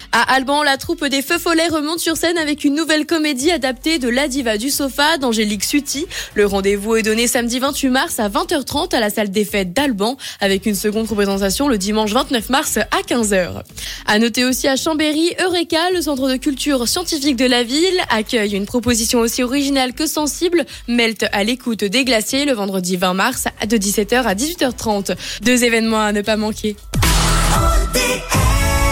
À Alban, la troupe des Feux Follets remonte sur scène avec une nouvelle comédie adaptée de La Diva du Sofa d'Angélique Sutti. Le rendez-vous est donné samedi 28 mars à 20h30 à la salle des fêtes d'Alban, avec une seconde représentation le dimanche 29 mars à 15h. À noter aussi à Chambéry, Eureka, le centre de culture scientifique de la ville, accueille une proposition aussi originale que sensible, Melt à l'écoute des glaciers, le vendredi 20 mars de 17h à 18h30. 2 événements à ne pas manquer.